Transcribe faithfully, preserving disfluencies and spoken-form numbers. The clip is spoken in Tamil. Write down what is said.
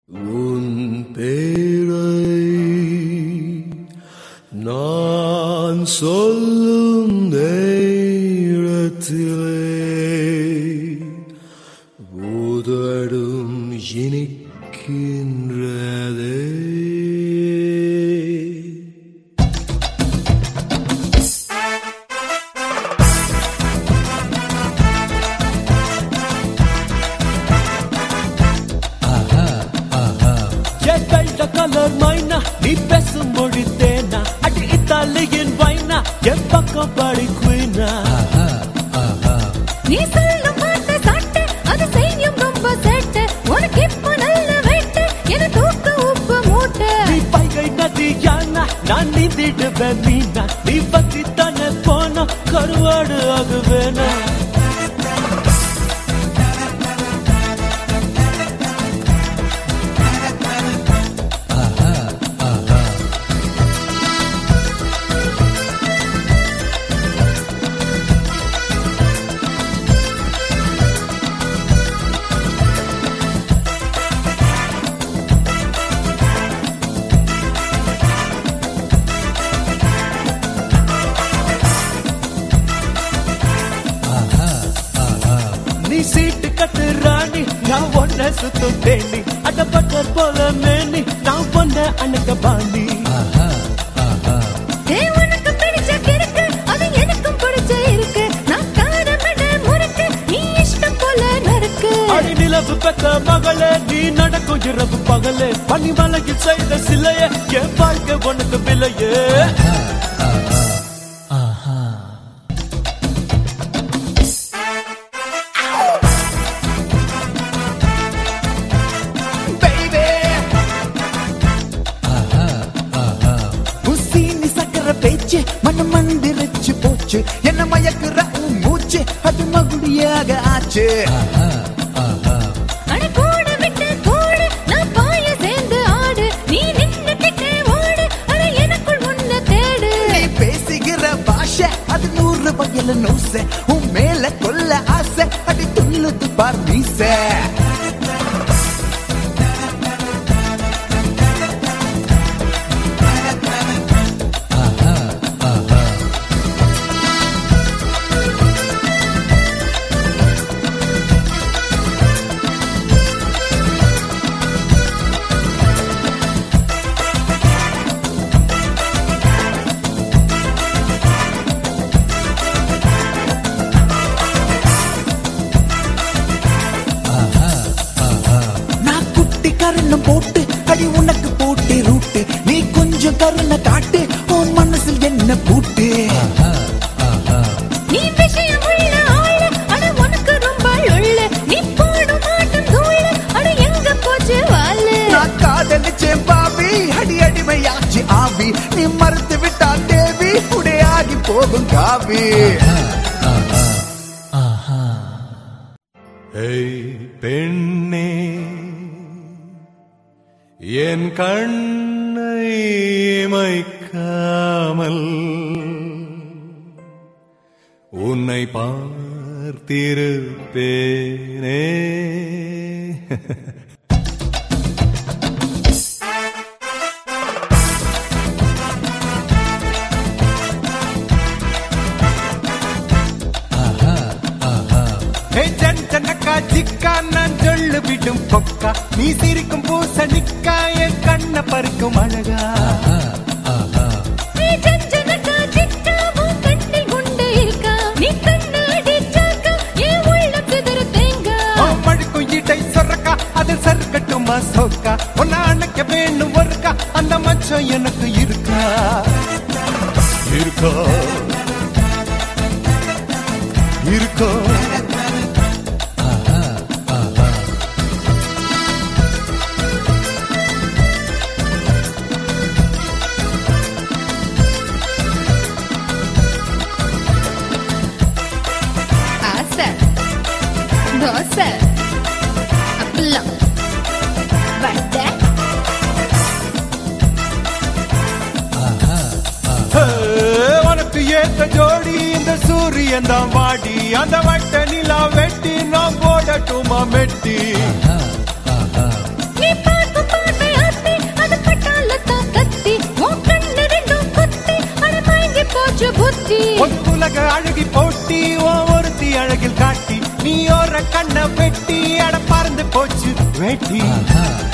உன் பேரை நான் சொல்லும் நேரத்திலே உதடும் இனிக்கின்றதே. கலர் மைனா நீ பேசும் மொழி தேனா அடி இத்தாலியன் வைனா என் பக்கம் பாடி குயினா. நீ சொல்லும் வார்த்தை சாட்டு அது செய்யும் ரொம்ப சேட்டு உனக்கு இப்ப நல்ல வெட்டு என தூக்க உப்பு மூட்டை. நீ பைகை நதி யானா நான் நீந்திடுவேன் மீனா நீ பத்தி தானே போனா கருவாடு ஆகுவேனா. நீ சீட்டு கட்டு ராணி நான் ஒன்ன சுத்தும் தேனி அடப்பட்ட போல மேனி நான் பொண்ண அணக்க பாண்டி. உனக்கு பிடிச்ச கிறுக்கு அது எனக்கும் பிடிச்ச இருக்கு நான் காடமட முறுக்கு நீ இஷ்டம் போல நறுக்கு. அடி நிலவு பெத்த மகளே நீ நடக்கும் இரவு பகலே பனிமலையில் செய்த சிலையே என் வாழ்க்கை உனக்கு விலையே. பேச்சு மனம் மந்திரிச்சு போச்சு என்ன மயக்குற மூச்சு அது மகுடியாக ஆச்சு. கூட விட்டு கூடு நான் பாய சேர்ந்து ஆடு நீ நின்று கிட்டே ஓடு அட எனக்குள் முன்ன தேடு. நீ பேசுகிற பாஷை அது நூறு வயல நோச உன் மேல கொல்ல ஆசை அடி துள்ளுது பார் மீச. கருணம் போட்டு அடி உனக்கு போட்டு ரூட்டு நீ கொஞ்சம் கருணை காட்டு உன் மனசில் என்ன பூட்டு. நீ விஷயம் உள்ள ஆளு அட உனக்கு ரொம்ப உள்ள நீ போடும் மாட்டும் தூளு அட எங்க போச்சு வாழு. நான் காதலிச்சேன் பாவி அடி அடிமையாச்சு ஆவி நீ மறுத்து விட்டால் தேவி உடையாகி போகும் காவி. ஏய் பெண்ணே என் கண்ணை மைக்காமல் உன்னை பார்த்திருப்பேனே. ஜிக்கா நான் சொல்லு விடும் கொக்கா நீ சிரிக்கும் பூசணிக்கா என் கண்ண பறிக்கும் அழகா. நீ ஜஞ்சனக்கா ஜிக்கா உன் கண்ணில் குண்டு இருக்கா நீ கண்ணு அடிச்சாக்கா என் உள்ள சிதற தேங்கா. மழுக்கும் இடை சொரக்கா அது சறுக்கட்டுமா சோக்கா உன்ன அணைக்க வேணும் ஒருக்கா அந்த மச்சம் எனக்கு இருக்கா இருக்கா இருக்கா. தோசை அப்பளம் வடை உனக்கு ஏத்த ஜோடி இந்த சூரியன் தான் வாடி அந்த வட்ட நிலா வெட்டி நான் போடட்டுமா மெட்டி. நீ பார்க்கும் கொஞ்சம் புத்தி ஒரு உலக அழகி போட்டி ஓ ஒருத்தி அழகில் காட்டி நீ ஒரு கண்ண வெட்டி அட பறந்து போச்சு வேட்டி